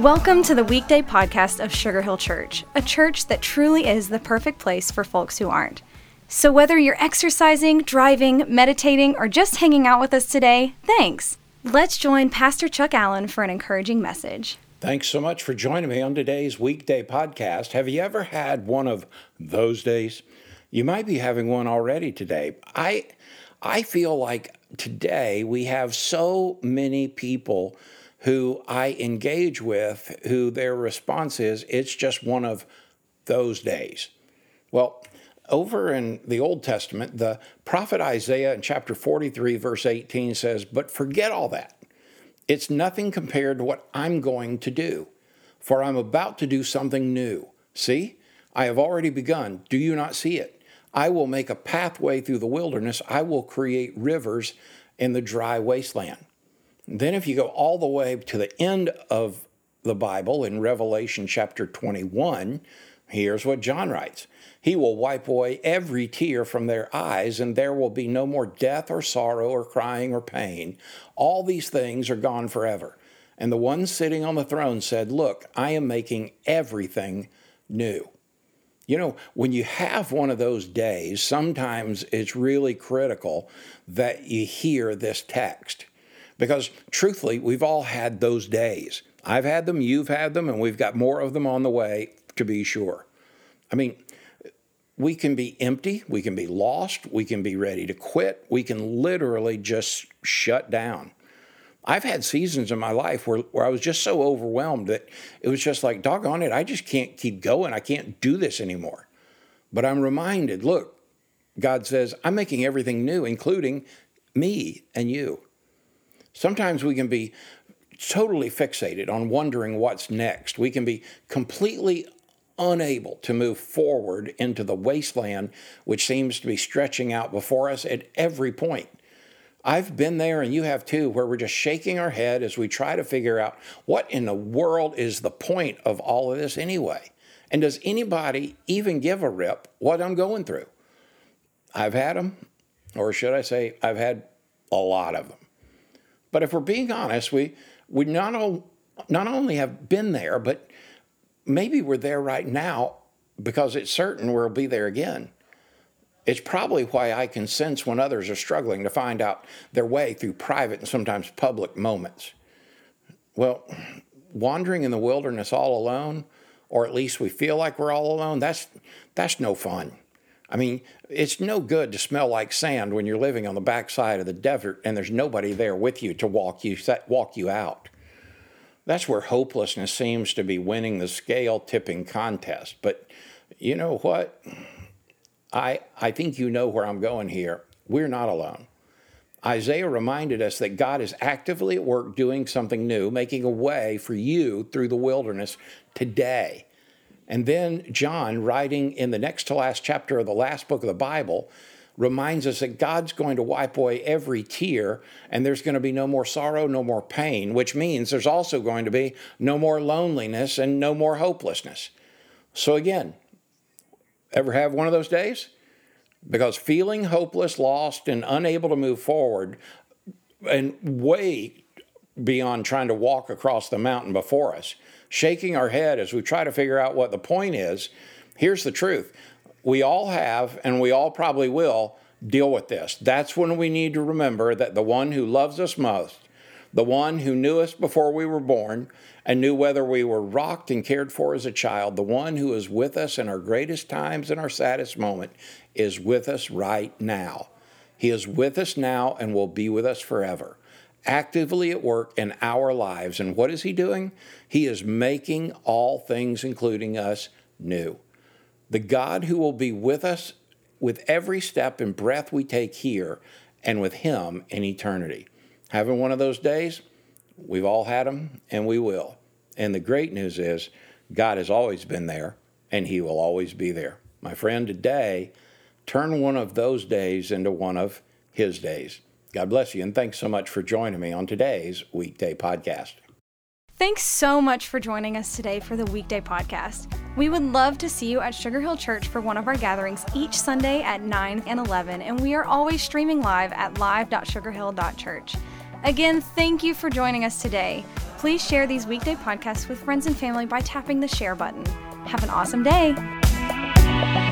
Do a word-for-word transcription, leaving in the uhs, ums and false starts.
Welcome to the weekday podcast of Sugar Hill Church, a church that truly is the perfect place for folks who aren't. So whether you're exercising, driving, meditating, or just hanging out with us today, thanks. Let's join Pastor Chuck Allen for an encouraging message. Thanks so much for joining me on today's weekday podcast. Have you ever had one of those days? You might be having one already today. I I feel like today we have so many people who I engage with who their response is, it's just one of those days. Well, over in the Old Testament, the prophet Isaiah in chapter forty-three, verse eighteen says, "But forget all that. It's nothing compared to what I'm going to do, for I'm about to do something new. See, I have already begun. Do you not see it? I will make a pathway through the wilderness. I will create rivers in the dry wasteland." Then if you go all the way to the end of the Bible in Revelation chapter twenty-one, here's what John writes. "He will wipe away every tear from their eyes, and there will be no more death or sorrow or crying or pain. All these things are gone forever." And the one sitting on the throne said, "Look, I am making everything new." You know, when you have one of those days, sometimes it's really critical that you hear this text. Because truthfully, we've all had those days. I've had them, you've had them, and we've got more of them on the way, to be sure. I mean, we can be empty, we can be lost, we can be ready to quit, we can literally just shut down. I've had seasons in my life where, where I was just so overwhelmed that it was just like, doggone it, I just can't keep going, I can't do this anymore. But I'm reminded, look, God says, I'm making everything new, including me and you. Sometimes we can be totally fixated on wondering what's next. We can be completely unable to move forward into the wasteland, which seems to be stretching out before us at every point. I've been there, and you have too, where we're just shaking our head as we try to figure out what in the world is the point of all of this anyway? And does anybody even give a rip what I'm going through? I've had them, or should I say, I've had a lot of them. But if we're being honest, we we not, o- not only have been there, but maybe we're there right now because it's certain we'll be there again. It's probably why I can sense when others are struggling to find out their way through private and sometimes public moments. Well, wandering in the wilderness all alone, or at least we feel like we're all alone, that's that's no fun. I mean, it's no good to smell like sand when you're living on the backside of the desert and there's nobody there with you to walk you walk you out. That's where hopelessness seems to be winning the scale-tipping contest. But you know what? I I think you know where I'm going here. We're not alone. Isaiah reminded us that God is actively at work doing something new, making a way for you through the wilderness today. And then John, writing in the next to last chapter of the last book of the Bible, reminds us that God's going to wipe away every tear, and there's going to be no more sorrow, no more pain, which means there's also going to be no more loneliness and no more hopelessness. So again, ever have one of those days? Because feeling hopeless, lost, and unable to move forward, and way beyond trying to walk across the mountain before us, shaking our head as we try to figure out what the point is, here's the truth. We all have, and we all probably will, deal with this. That's when we need to remember that the one who loves us most, the one who knew us before we were born and knew whether we were rocked and cared for as a child, the one who is with us in our greatest times and our saddest moment, is with us right now. He is with us now and will be with us forever, actively at work in our lives. And what is he doing? He is making all things, including us, new. The God who will be with us with every step and breath we take here and with him in eternity. Having one of those days? We've all had them, and we will. And the great news is God has always been there, and he will always be there. My friend, today, turn one of those days into one of his days. God bless you, and thanks so much for joining me on today's weekday podcast. Thanks so much for joining us today for the weekday podcast. We would love to see you at Sugar Hill Church for one of our gatherings each Sunday at nine and eleven, and we are always streaming live at live dot sugar hill dot church. Again, thank you for joining us today. please share these weekday podcasts with friends and family by tapping the share button. Have an awesome day.